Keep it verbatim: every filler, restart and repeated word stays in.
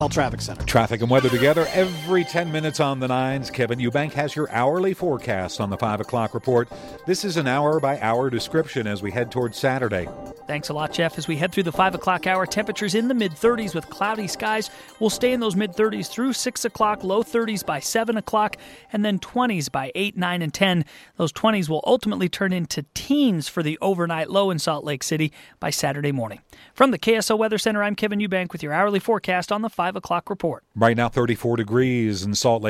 Traffic Center. Traffic and weather together every ten minutes on the nines. Kevin Eubank has your hourly forecast on the five o'clock report. This is an hour-by-hour description as we head towards Saturday. Thanks a lot, Jeff. As we head through the five o'clock hour, temperatures in the mid-thirties with cloudy skies. We'll stay in those mid-thirties through six o'clock, low thirties by seven o'clock, and then twenties by eight, nine, and ten. Those twenties will ultimately turn into teens for the overnight low in Salt Lake City by Saturday morning. From the K S O Weather Center, I'm Kevin Eubank with your hourly forecast on the five o'clock report. Right now, thirty-four degrees in Salt Lake.